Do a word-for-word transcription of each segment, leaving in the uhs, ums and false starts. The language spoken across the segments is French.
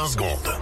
vingt secondes.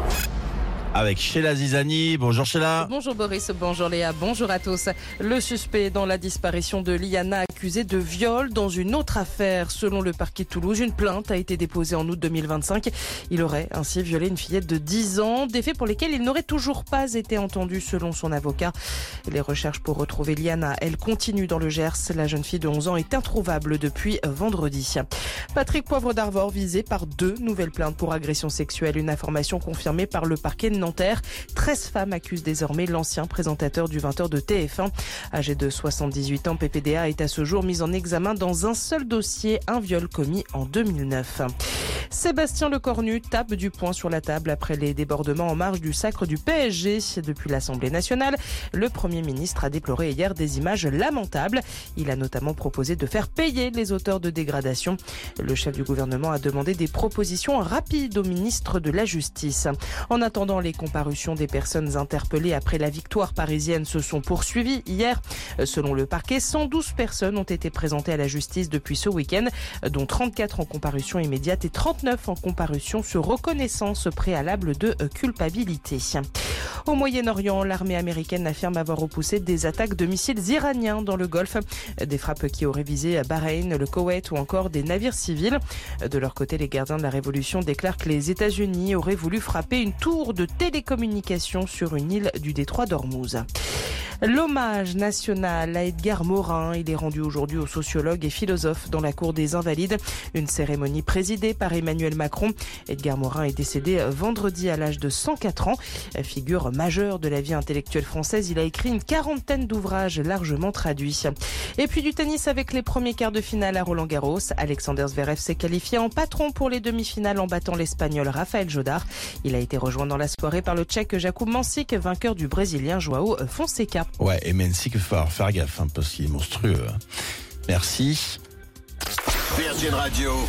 Avec Sheila Zizani. Bonjour Sheila. Bonjour Boris, bonjour Léa, bonjour à tous. Le suspect dans la disparition de Liana accusé de viol dans une autre affaire. Selon le parquet de Toulouse, une plainte a été déposée en août deux mille vingt-cinq. Il aurait ainsi violé une fillette de dix ans, des faits pour lesquels il n'aurait toujours pas été entendu selon son avocat. Les recherches pour retrouver Liana, elles continuent dans le Gers. La jeune fille de onze ans est introuvable depuis vendredi. Patrick Poivre d'Arvor visé par deux nouvelles plaintes pour agression sexuelle. Une information confirmée par le parquet de Nanterre. treize femmes accusent désormais l'ancien présentateur du vingt heures de T F un. Âgé de soixante-dix-huit ans, P P D A est à ce jour mis en examen dans un seul dossier, un viol commis en deux mille neuf. Sébastien Lecornu tape du poing sur la table après les débordements en marge du sacre du P S G. Depuis l'Assemblée nationale, le Premier ministre a déploré hier des images lamentables. Il a notamment proposé de faire payer les auteurs de dégradation. Le chef du gouvernement a demandé des propositions rapides au ministre de la Justice. En attendant, les comparutions des personnes interpellées après la victoire parisienne se sont poursuivies hier. Selon le parquet, cent douze personnes ont été présentées à la justice depuis ce week-end, dont trente-quatre en comparution immédiate et trente-neuf en comparution sur reconnaissance préalable de culpabilité. Au Moyen-Orient, l'armée américaine affirme avoir repoussé des attaques de missiles iraniens dans le Golfe. Des frappes qui auraient visé Bahreïn, le Koweït ou encore des navires civils. De leur côté, les gardiens de la Révolution déclarent que les États-Unis auraient voulu frapper une tour de télécommunications sur une île du détroit d'Ormuz. L'hommage national à Edgar Morin, il est rendu aujourd'hui aux sociologues et philosophes dans la cour des Invalides. Une cérémonie présidée par Emmanuel Macron. Edgar Morin est décédé vendredi à l'âge de cent quatre ans. Figure majeure de la vie intellectuelle française, il a écrit une quarantaine d'ouvrages largement traduits. Et puis du tennis avec les premiers quarts de finale à Roland-Garros. Alexander Zverev s'est qualifié en patron pour les demi-finales en battant l'Espagnol Rafael Jodar. Il a été rejoint dans la soirée par le Tchèque Jakub Mansik, vainqueur du Brésilien Joao Fonseca. Ouais, et Mansik, il faut faire gaffe, hein, parce qu'il est monstrueux. Merci. Virgin Radio.